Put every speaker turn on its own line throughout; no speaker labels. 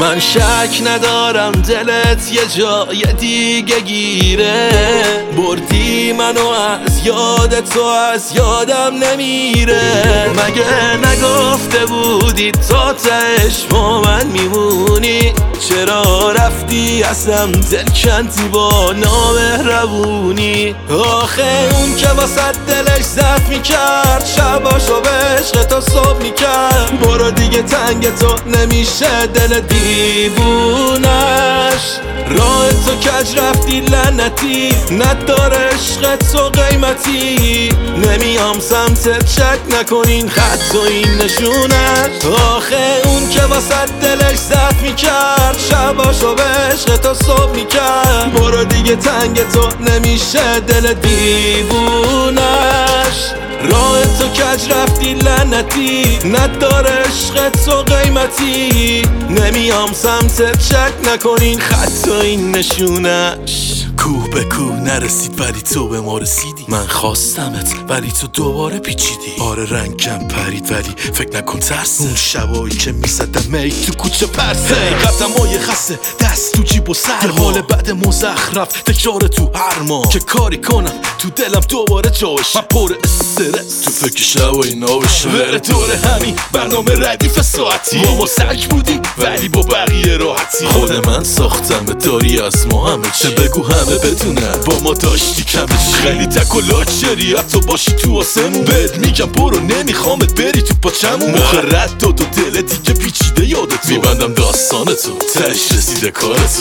من شک ندارم دلت یه جای دیگه گیره، بردی منو از یاد تو از یادم نمیره. مگه نگفته بودی تا تهش با من میمونی؟ چرا رفتی ازم دل کندی با نامهربونی؟ آخه اون که واسه دلش زخمی کرد شباشو به عشق تو صبح میکرد، برو دیگه تنگ تو نمیشه دل دیوونش. راه تو کج رفتی لعنتی، نداره عشق تو قیمتی. نمیام سمتت شک نکنین خط و این نشونش. آخه اون که واسه دلش زخمی کرد شباشو به عشق تو صبح میکرد، برو دیگه تنگ تو نمیشه دل دیوونش. راه تو کج رفتی لعنتی، نداره عشق تو قیمتی. نمیام سمتت شک نکنین خط و این نشونش. کوه به کوه نرسید ولی تو به ما رسیدی. من خواستمت ولی تو دوباره پیچیدی. آره رنگم پرید ولی فکر نکن ترسه. اون شبایی که میزدم ای تو کوچه پرسه، قدمای خسته دست تو جیب و سر، حال بعد مزخرف تکرار تو هر ماه. که کاری کنم تو دلم دوباره جاش، من پر استرس تو فکر شبای ناوش. بره دور همین برنامه ردیف ساعتی، ما سگ بودیم ولی با بقیه راحتی. خود من ساختم داری از ما همه چه، بگو همه بدونن با ما داشتی کمه چی. خیلی تکلات شریعت تو باشی تو آسمون، بهت میگم برو نمیخوامت بری تو پاچمون. موقع رد داد و دل دیگه پیچیده یادت میبندم داستانتو تهش رسیده کارتو.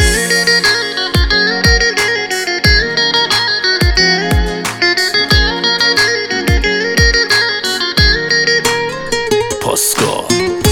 پاسکال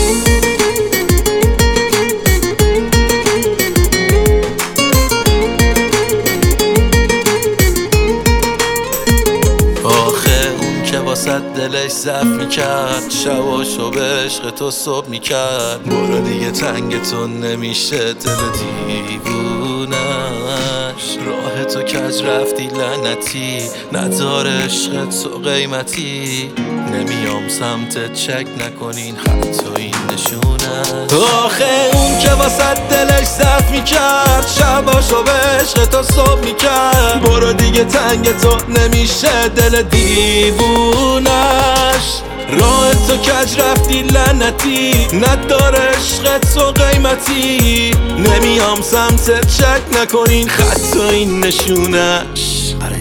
واسه دلش زخمی کرد شباشو به عشق تو صبح میکرد، برو دیگه تنگ تو نمیشه دل دیوونش. راه تو کج رفتی لعنتی، نداره عشق تو قیمتی. نمیام سمتت شک نکنین خط و این نشونش. آخه اون که واسه دلش زخمی کرد شباشو به عشق تو صبح میکرد، برو دیگه تنگ تو نمیشه دل دیوونش. راه تو کج رفتی لعنتی، نداره عشق تو قیمتی. نمیام سمتت شک نکنین خط و این نشونش.